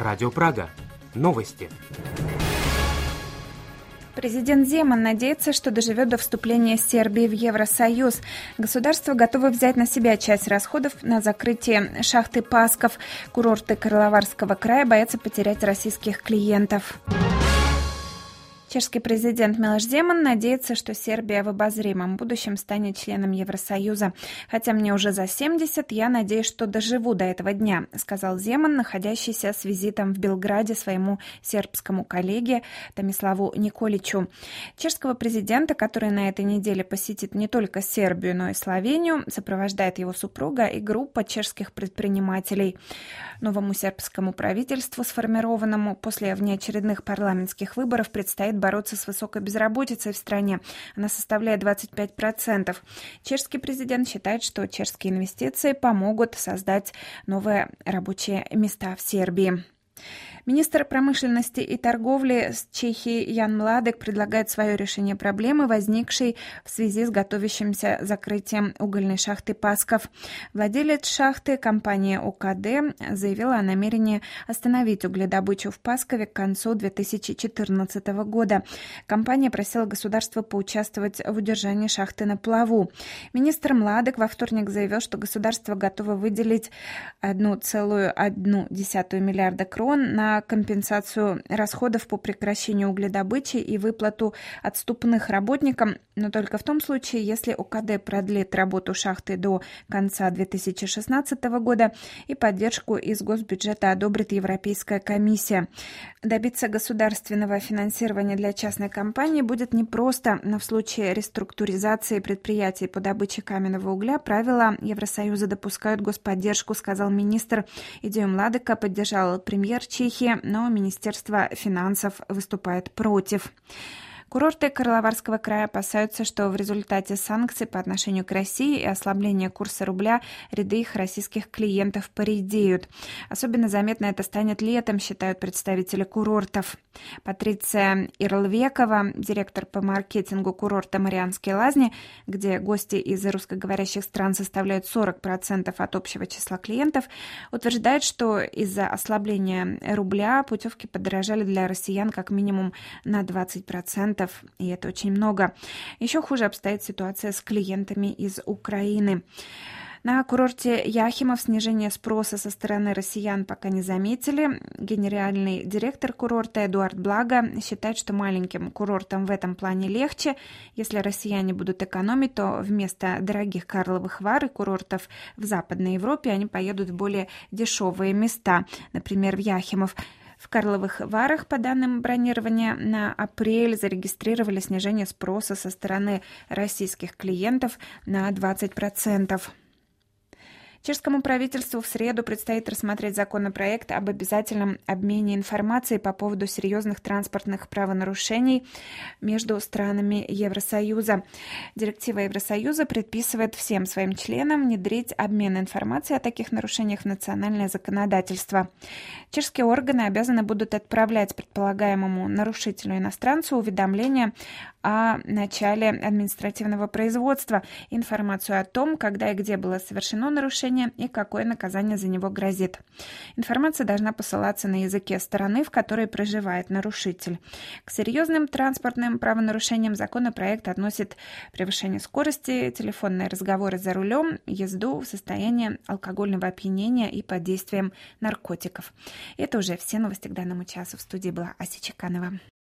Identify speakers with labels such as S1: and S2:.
S1: Радио Прага. Новости.
S2: Президент Земан надеется, что доживет до вступления Сербии в Евросоюз. Государство готово взять на себя часть расходов на закрытие шахты Пасков. Курорты Карловарского края боятся потерять российских клиентов. Чешский президент Милош Земан надеется, что Сербия в обозримом будущем станет членом Евросоюза. «Хотя мне уже за 70, я надеюсь, что доживу до этого дня», сказал Земан, находящийся с визитом в Белграде своему сербскому коллеге Томиславу Николичу. Чешского президента, который на этой неделе посетит не только Сербию, но и Словению, сопровождает его супруга и группа чешских предпринимателей. Новому сербскому правительству, сформированному после внеочередных парламентских выборов, предстоит бороться с высокой безработицей в стране. Она составляет 25%. Чешский президент считает, что чешские инвестиции помогут создать новые рабочие места в Сербии. Министр промышленности и торговли Чехии Ян Младек предлагает свое решение проблемы, возникшей в связи с готовящимся закрытием угольной шахты Пасков. Владелец шахты, компания ОКД, заявила о намерении остановить угледобычу в Паскове к концу 2014 года. Компания просила государство поучаствовать в удержании шахты на плаву. Министр Младек во вторник заявил, что государство готово выделить 1,1 миллиарда крон на компенсацию расходов по прекращению угледобычи и выплату отступных работникам, но только в том случае, если ОКД продлит работу шахты до конца 2016 года и поддержку из госбюджета одобрит Европейская комиссия. Добиться государственного финансирования для частной компании будет непросто, но в случае реструктуризации предприятий по добыче каменного угля правила Евросоюза допускают господдержку, сказал министр. Идею Младека поддержал премьер Чехии, но Министерство финансов выступает против. Курорты Карловарского края опасаются, что в результате санкций по отношению к России и ослабления курса рубля ряды их российских клиентов поредеют. Особенно заметно это станет летом, считают представители курортов. Патриция Ирлвекова, директор по маркетингу курорта Марианские Лазни, где гости из русскоговорящих стран составляют 40% от общего числа клиентов, утверждает, что из-за ослабления рубля путевки подорожали для россиян как минимум на 20%. И это очень много. Еще хуже обстоит ситуация с клиентами из Украины. На курорте Яхимов снижение спроса со стороны россиян пока не заметили. Генеральный директор курорта Эдуард Блага считает, что маленьким курортам в этом плане легче. Если россияне будут экономить, то вместо дорогих Карловых Вар и курортов в Западной Европе они поедут в более дешевые места, например, в Яхимов. В Карловых Варах, по данным бронирования, на апрель зарегистрировали снижение спроса со стороны российских клиентов на 20%. Чешскому правительству в среду предстоит рассмотреть законопроект об обязательном обмене информацией по поводу серьезных транспортных правонарушений между странами Евросоюза. Директива Евросоюза предписывает всем своим членам внедрить обмен информацией о таких нарушениях в национальное законодательство. Чешские органы обязаны будут отправлять предполагаемому нарушителю-иностранцу уведомление о начале административного производства, информацию о том, когда и где было совершено нарушение и какое наказание за него грозит. Информация должна посылаться на языке страны, в которой проживает нарушитель. К серьезным транспортным правонарушениям законопроект относит превышение скорости, телефонные разговоры за рулем, езду в состоянии алкогольного опьянения и под действием наркотиков. Это уже все новости к данному часу. В студии была Ася Чеканова.